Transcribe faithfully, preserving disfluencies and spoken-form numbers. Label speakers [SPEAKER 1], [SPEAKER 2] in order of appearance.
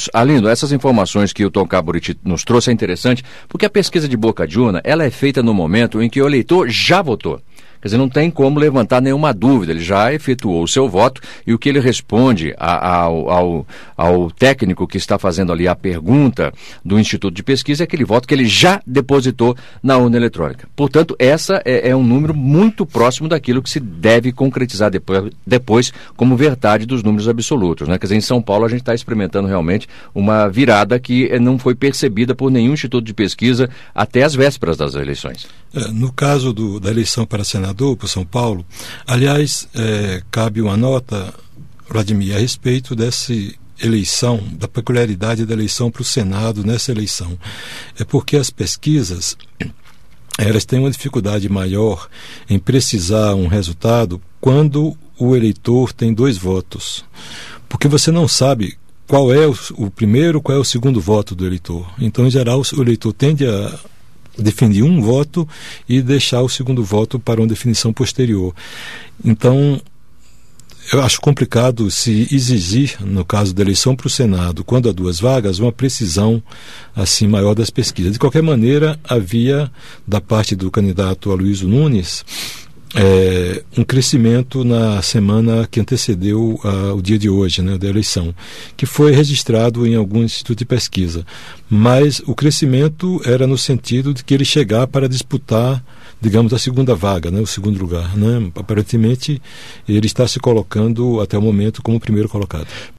[SPEAKER 1] votos. Arlindo, essas informações que o Tom Caburiti nos trouxe é interessante, porque a pesquisa de boca de urna, ela é feita no momento em que o eleitor já votou. Quer dizer, não tem como levantar nenhuma dúvida, ele já efetuou o seu voto e o que ele responde a, ao, ao, ao técnico que está fazendo ali a pergunta do Instituto de Pesquisa é aquele voto que ele já depositou na urna eletrônica. Portanto, essa é, é um número muito próximo daquilo que se deve concretizar depois, depois como verdade dos números absolutos, né? Quer dizer, em São Paulo a gente está experimentando realmente uma virada que não foi percebida por nenhum Instituto de Pesquisa até as vésperas das eleições.
[SPEAKER 2] É, no caso do, da eleição para senador, para São Paulo, aliás, é, cabe uma nota, Vladimir, a respeito dessa eleição, da peculiaridade da eleição para o Senado nessa eleição. É porque as pesquisas, elas têm uma dificuldade maior em precisar um resultado quando o eleitor tem dois votos. Porque você não sabe qual é o, o primeiro, qual é o segundo voto do eleitor. Então, em geral, o eleitor tende a definir um voto e deixar o segundo voto para uma definição posterior. Então, eu acho complicado se exigir, no caso da eleição para o Senado, quando há duas vagas, uma precisão assim maior das pesquisas. De qualquer maneira, havia, da parte do candidato Aloysio Nunes, É, um crescimento na semana que antecedeu uh, o dia de hoje, né, da eleição, que foi registrado em algum instituto de pesquisa. Mas o crescimento era no sentido de que ele chegar para disputar, digamos, a segunda vaga, né, o segundo lugar, né? Aparentemente, ele está se colocando até o momento como o primeiro colocado.